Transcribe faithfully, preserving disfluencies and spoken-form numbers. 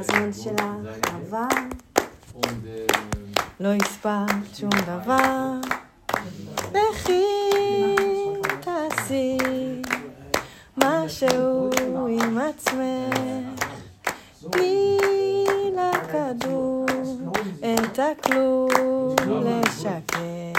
הזמן שלך עבר, לא הספקת שום דבר, לכי תעשי משהו עם עצמך, תני לכדור את הכלום לשקר.